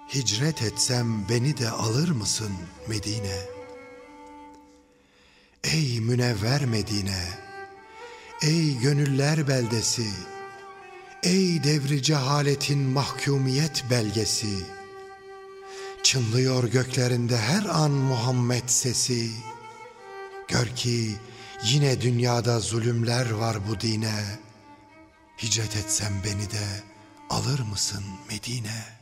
Hicret etsem beni de alır mısın Medine? Ey münevver Medine, ey gönüller beldesi, ey devri cehaletin mahkumiyet belgesi, çınlıyor göklerinde her an Muhammed sesi. Gör ki yine dünyada zulümler var bu dine, hicret etsem beni de alır mısın Medine?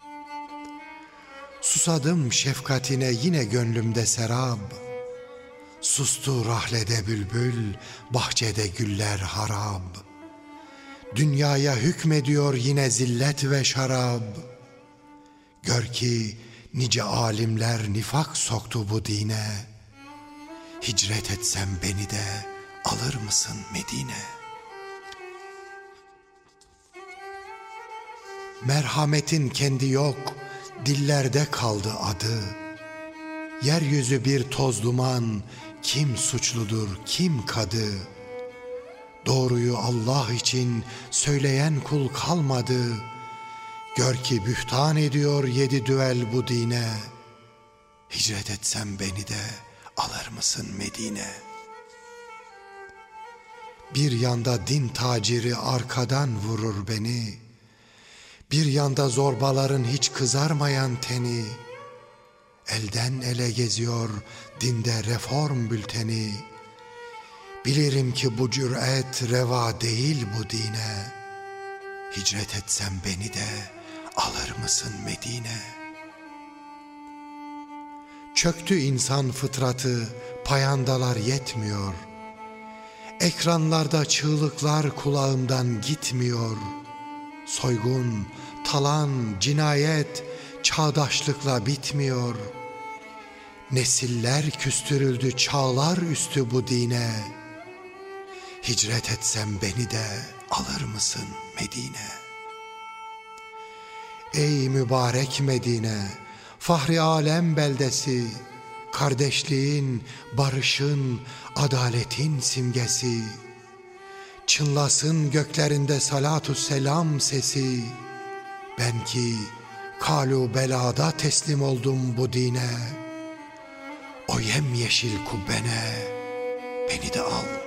Susadım şefkatine yine gönlümde serab, sustu rahlede bülbül, bahçede güller harab. Dünyaya hükmediyor yine zillet ve şarab. Gör ki nice alimler nifak soktu bu dine, hicret etsem beni de alır mısın Medine? Merhametin kendi yok, dillerde kaldı adı. Yeryüzü bir toz duman, kim suçludur kim kadı? Doğruyu Allah için söyleyen kul kalmadı. Gör ki bühtan ediyor 7 düvel bu dine, hicret etsem beni de alır mısın Medine? Bir yanda din taciri arkadan vurur beni, bir yanda zorbaların hiç kızarmayan teni. Elden ele geziyor dinde reform bülteni. Bilirim ki bu cüret reva değil bu dine, hicret etsem beni de alır mısın Medine? Çöktü insan fıtratı, payandalar yetmiyor. Ekranlarda çığlıklar kulağımdan gitmiyor. Soygun, talan, cinayet çağdaşlıkla bitmiyor. Nesiller küstürüldü çağlar üstü bu dine, hicret etsem beni de alır mısın Medine? Ey mübarek Medine, fahri alem beldesi, kardeşliğin, barışın, adaletin simgesi. Çınlasın göklerinde salatu selam sesi. Ben ki kalu belada teslim oldum bu dine. O yemyeşil kubbene beni de al